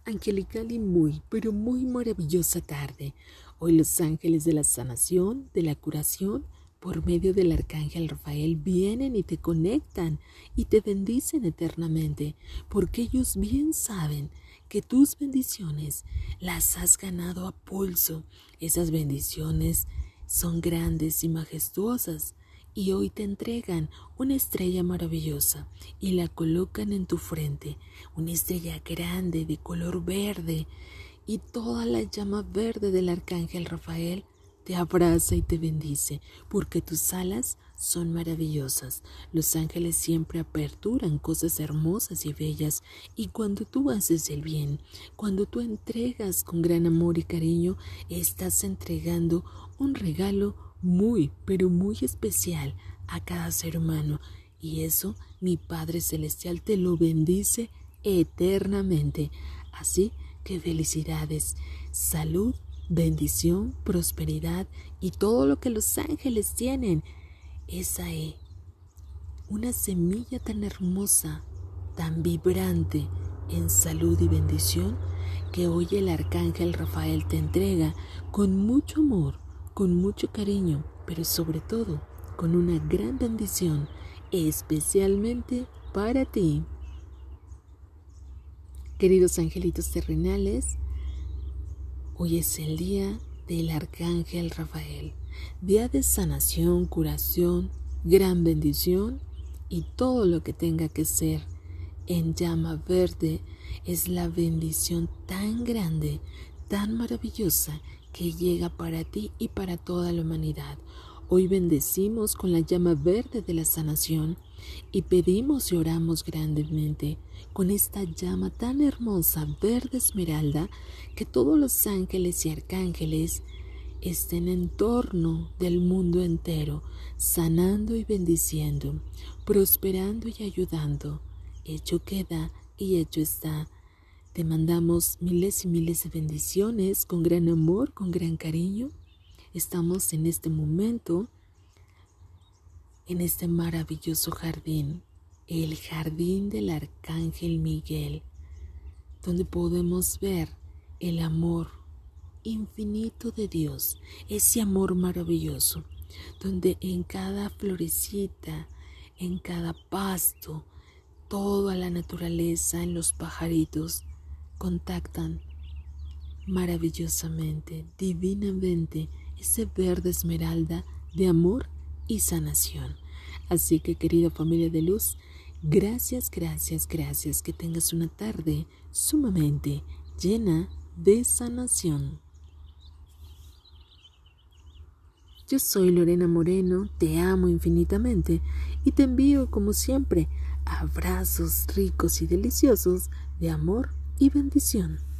angelical y muy, pero muy maravillosa tarde. Hoy los ángeles de la sanación, de la curación, por medio del arcángel Rafael vienen y te conectan y te bendicen eternamente, porque ellos bien saben que tus bendiciones las has ganado a pulso. Esas bendiciones son grandes y majestuosas. Y hoy te entregan una estrella maravillosa y la colocan en tu frente, una estrella grande de color verde, y toda la llama verde del arcángel Rafael te abraza y te bendice, porque tus alas son maravillosas. Los ángeles siempre aperturan cosas hermosas y bellas, y cuando tú haces el bien, cuando tú entregas con gran amor y cariño, estás entregando un regalo muy, pero muy especial a cada ser humano, y eso mi Padre Celestial te lo bendice eternamente. Así que felicidades, salud, bendición, prosperidad y todo lo que los ángeles tienen. Esa es una semilla tan hermosa, tan vibrante en salud y bendición, que hoy el arcángel Rafael te entrega con mucho amor, con mucho cariño, pero sobre todo con una gran bendición, especialmente para ti. Queridos angelitos terrenales, hoy es el día del arcángel Rafael, día de sanación, curación, gran bendición y todo lo que tenga que ser en llama verde. Es la bendición tan grande, tan maravillosa, que llega para ti y para toda la humanidad. Hoy bendecimos con la llama verde de la sanación y pedimos y oramos grandemente con esta llama tan hermosa, verde esmeralda, que todos los ángeles y arcángeles estén en torno del mundo entero, sanando y bendiciendo, prosperando y ayudando. Hecho queda y hecho está. Te mandamos miles y miles de bendiciones con gran amor, con gran cariño. Estamos en este momento, en este maravilloso jardín, el jardín del arcángel Miguel, donde podemos ver el amor infinito de Dios, ese amor maravilloso, donde en cada florecita, en cada pasto, toda la naturaleza, en los pajaritos, contactan maravillosamente, divinamente, ese verde esmeralda de amor y sanación. Así que, querida familia de luz, gracias, gracias, gracias. Que tengas una tarde sumamente llena de sanación. Yo soy Lorena Moreno, te amo infinitamente y te envío, como siempre, abrazos ricos y deliciosos de amor y bendición.